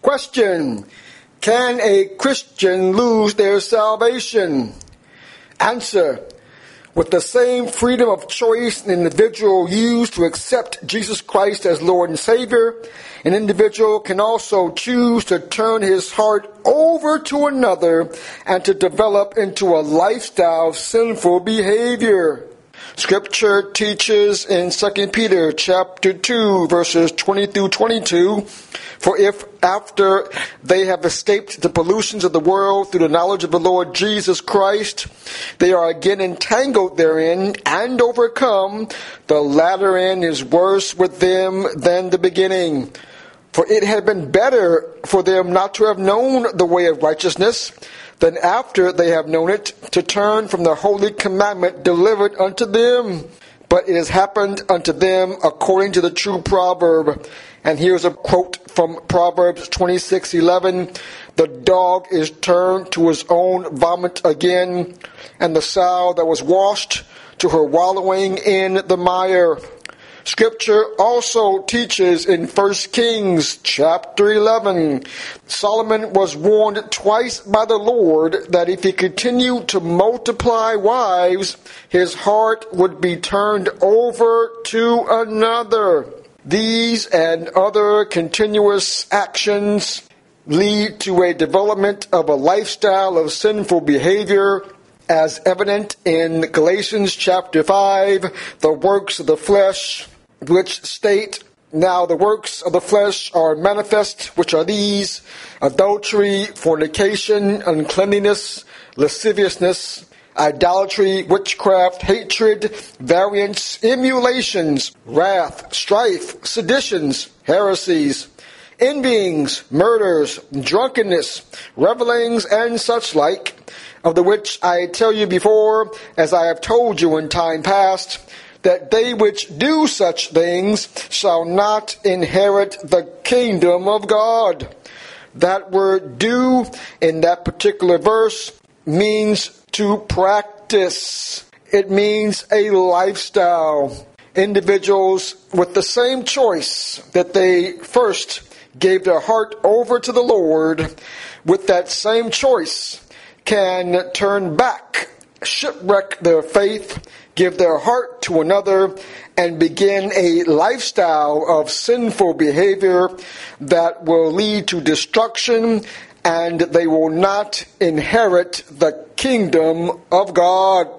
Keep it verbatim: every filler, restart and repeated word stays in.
Question: can a Christian lose their salvation? Answer: with the same freedom of choice an individual used to accept Jesus Christ as Lord and Savior, an individual can also choose to turn his heart over to another and to develop into a lifestyle of sinful behavior. Scripture teaches in Second Peter chapter two, verses twenty through twenty-two, for if after they have escaped the pollutions of the world through the knowledge of the Lord Jesus Christ, they are again entangled therein and overcome, the latter end is worse with them than the beginning. For it had been better for them not to have known the way of righteousness, than after they have known it, to turn from the holy commandment delivered unto them. But it has happened unto them according to the true proverb. And here's a quote from Proverbs twenty-six eleven. The dog is turned to his own vomit again, and the sow that was washed to her wallowing in the mire. Scripture also teaches in First Kings chapter eleven, Solomon was warned twice by the Lord that if he continued to multiply wives, his heart would be turned over to another. These and other continuous actions lead to a development of a lifestyle of sinful behavior, as evident in Galatians chapter five, the works of the flesh, which state, now the works of the flesh are manifest, which are these: adultery, fornication, uncleanness, lasciviousness, idolatry, witchcraft, hatred, variance, emulations, wrath, strife, seditions, heresies, envyings, murders, drunkenness, revellings, and such like, of the which I tell you before, as I have told you in time past, that they which do such things shall not inherit the kingdom of God. That word "do" in that particular verse means to practice. It means a lifestyle. Individuals with the same choice that they first gave their heart over to the Lord, with that same choice can turn back, shipwreck their faith, give their heart to another, and begin a lifestyle of sinful behavior that will lead to destruction, and they will not inherit the kingdom of God.